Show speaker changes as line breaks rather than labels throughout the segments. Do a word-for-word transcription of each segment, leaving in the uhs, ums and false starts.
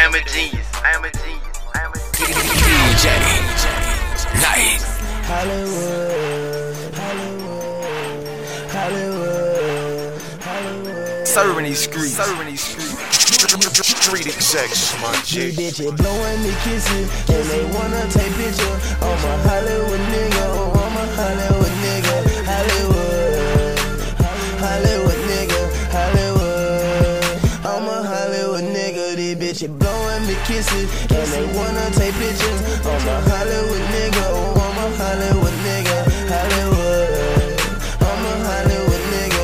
am a genius. I am a genius. I am a genius.
D J Light.
Hollywood, Hollywood, Hollywood, Hollywood.
Serving these streets. Serving these streets. Street execs, my G.
These bitches blowing me kisses, and they wanna take pictures. I'm a Hollywood nigga, oh, I'm a Hollywood nigga. Hollywood, Hollywood nigga, Hollywood. I'm a Hollywood nigga. These bitches blowing me kisses, and they wanna take pictures. I'm a Hollywood nigga, oh, I'm a Hollywood nigga. Hollywood, I'm a Hollywood nigga.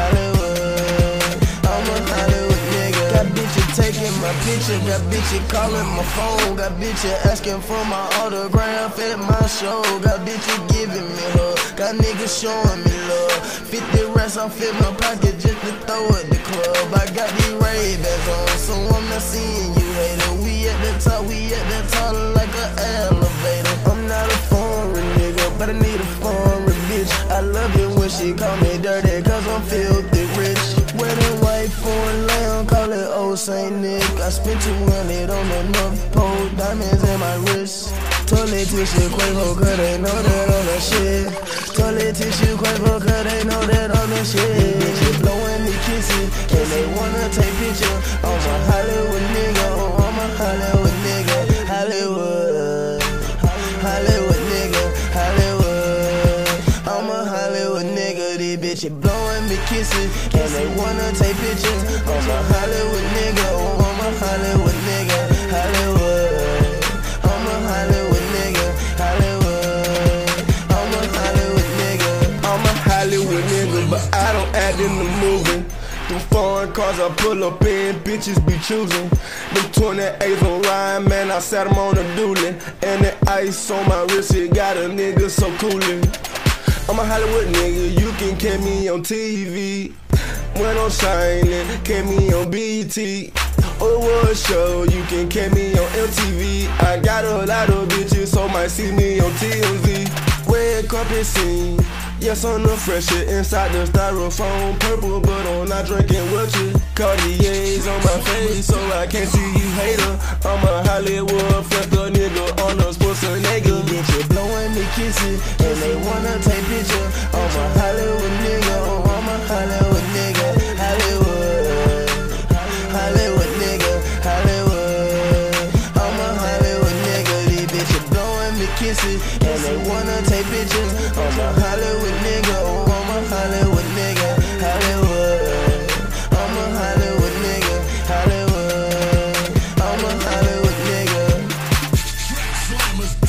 Hollywood, I'm a Hollywood nigga. Got bitches taking my picture, got bitches calling my phone, got bitches asking for my autograph at my show, got bitches giving me love, got niggas showing me love. fifty racks off in my pocket just to throw at the club. I got these Ray-Bans on, so I'm not seeing you hater. We at the top, we at the top like an elevator. I'm not a foreign nigga, but I need a foreign bitch. I love it when she call me dirty, cause I'm filthy rich. Wedding white foreign lamb, call it old Saint Nick. I spent two hundred on the North Pole, diamonds in my wrist. Toilet tissue Quavo, cause they know that on the shit. Toilet tissue Quavo, cause they know that on the shit. Bitches blowing me kisses, and they wanna take pictures. I'm a Hollywood nigga, oh, I'm a Hollywood nigga. Hollywood, Hollywood nigga, Hollywood. I'm a Hollywood nigga. These bitches blowing me kisses, and they wanna take pictures. I'm a Hollywood nigga, oh, I'm a Hollywood nigga. Hollywood, I'm a Hollywood nigga. Hollywood, I'm a Hollywood nigga. I'm a Hollywood nigga, but I don't act in the movie. Them foreign cars I pull up in, bitches be choosing. Them twenty-eights on Ryan, man, I sat them on a dually. And the ice on my wrist, it got a nigga so coolin'. I'm a Hollywood nigga, you can catch me on T V. When I'm shining, catch me on B E T. Or what show, you can catch me on M T V. I got a lot of bitches, so might see me on T M Z. Red carpet scene, yes, I'm the freshest. Inside the styrofoam, purple, but I'm not drinking what you. Cartier's on my face, so I can't see you hater. I'm a Hollywood festa nigga on the sports nigga. Bitches blowing me kisses, and they wanna take pictures. I'm a Hollywood nigga, oh, I'm a Hollywood nigga. Hollywood, Hollywood nigga, Hollywood. I'm a Hollywood nigga. These bitches blowing me kisses, and they wanna take pictures. I'm a Hollywood nigga, oh, I'm a Hollywood nigga. Hollywood, I'm a Hollywood nigga. Hollywood, I'm a Hollywood nigga.